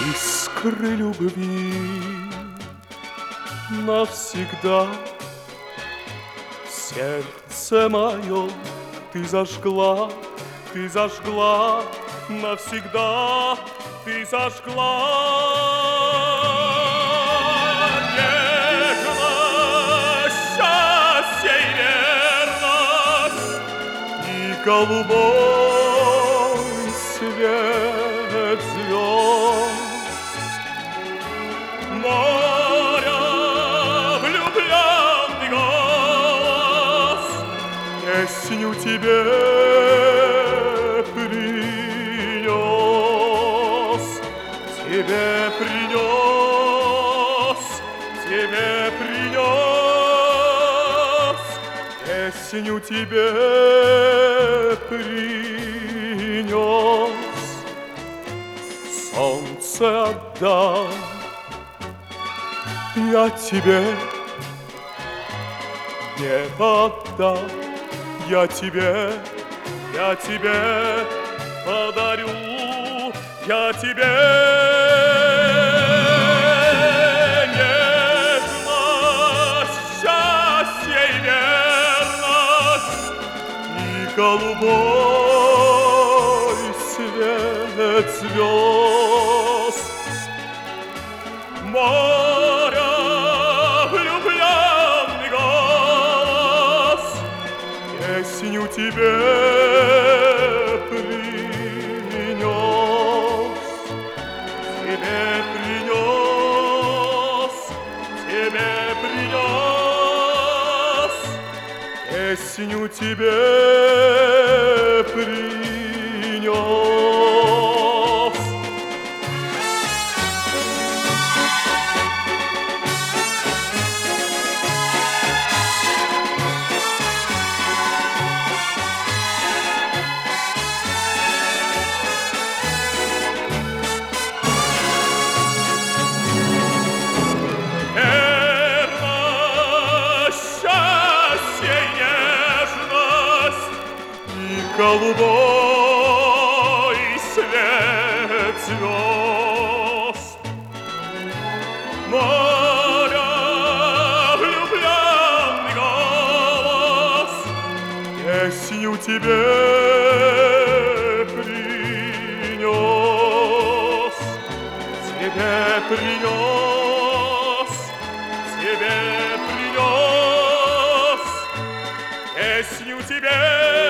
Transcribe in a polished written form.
Искры любви навсегда в сердце мое ты зажгла навсегда, ты зажгла нежность, счастье и верность и голубой свет звезд. Моря влюбленный голос песню тебе принес, тебе принес, тебе принес, песню тебе принес. Солнце отдам я тебе, небо отдам я тебе подарю, я тебе нежность, счастье и верность и голубой свет звезд. Моря влюбленный голос песню тебе принес, тебе принес, тебе принес, песню тебе принес. Голубой свет звезд. Моря влюбленный голос песню тебе принес, тебе принес, тебе принес, песню тебе